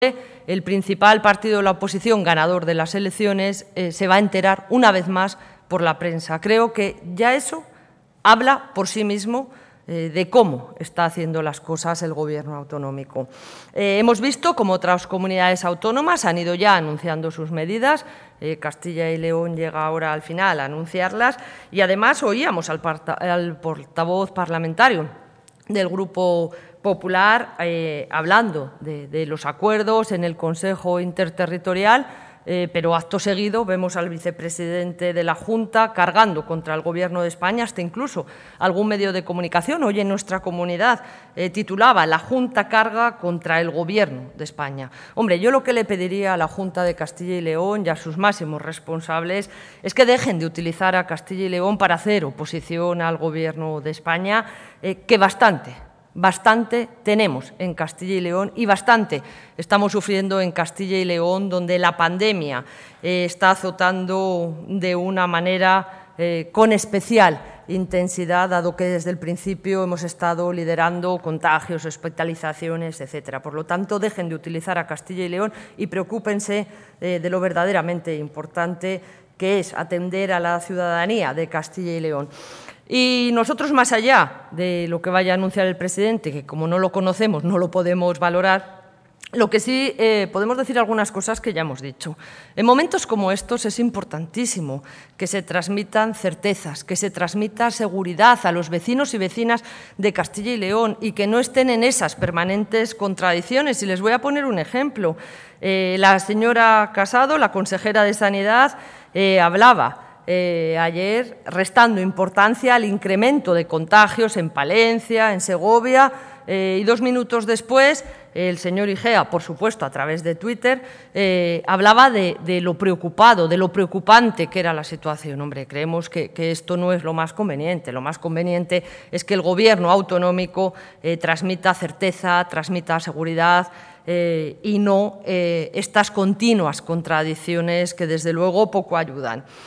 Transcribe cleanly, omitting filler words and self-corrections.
el principal partido de la oposición ganador de las elecciones se va a enterar una vez más por la prensa. Creo que ya eso habla por sí mismo de cómo está haciendo las cosas el Gobierno autonómico. Hemos visto cómo otras comunidades autónomas han ido ya anunciando sus medidas. Castilla y León llega ahora al final a anunciarlas y además oíamos al portavoz parlamentario del Grupo Popular hablando de los acuerdos en el Consejo Interterritorial, pero acto seguido vemos al vicepresidente de la Junta cargando contra el Gobierno de España, hasta incluso algún medio de comunicación, hoy en nuestra comunidad, titulaba «La Junta carga contra el Gobierno de España». Hombre, yo lo que le pediría a la Junta de Castilla y León y a sus máximos responsables es que dejen de utilizar a Castilla y León para hacer oposición al Gobierno de España, que bastante tenemos en Castilla y León y bastante estamos sufriendo en Castilla y León, donde la pandemia está azotando de una manera con especial intensidad, dado que desde el principio hemos estado liderando contagios, hospitalizaciones, etcétera. Por lo tanto, dejen de utilizar a Castilla y León y preocúpense de lo verdaderamente importante, que es atender a la ciudadanía de Castilla y León. Y nosotros, más allá de lo que vaya a anunciar el presidente, que como no lo conocemos no lo podemos valorar, lo que sí podemos decir algunas cosas que ya hemos dicho. En momentos como estos es importantísimo que se transmitan certezas, que se transmita seguridad a los vecinos y vecinas de Castilla y León y que no estén en esas permanentes contradicciones. Y les voy a poner un ejemplo. La señora Casado, la consejera de Sanidad, hablaba ayer restando importancia al incremento de contagios en Palencia, en Segovia, y 2 minutos después el señor Igea, por supuesto a través de Twitter, hablaba de lo preocupado, de lo preocupante que era la situación. Hombre, creemos que esto no es lo más conveniente. Lo más conveniente es que el Gobierno autonómico transmita certeza, transmita seguridad, y no estas continuas contradicciones que desde luego poco ayudan.